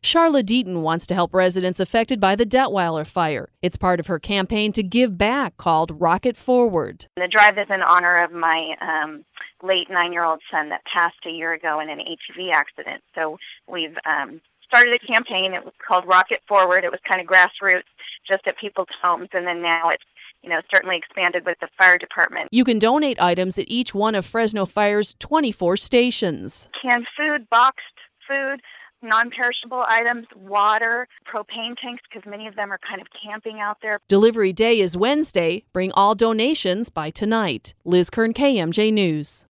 Charla Deaton wants to help residents affected by the Detweiler fire. It's part of her campaign to give back called Rocket Forward. The drive is in honor of my late 9-year-old son that passed a year ago in an ATV accident. So we've started a campaign. It was called Rocket Forward. It was kind of grassroots, just at people's homes, and then now it's certainly expanded with the fire department. You can donate items at each one of Fresno Fire's 24 stations. Canned food, boxed food, non-perishable items, water, propane tanks, because many of them are kind of camping out there. Delivery day is Wednesday. Bring all donations by tonight. Liz Kern, KMJ News.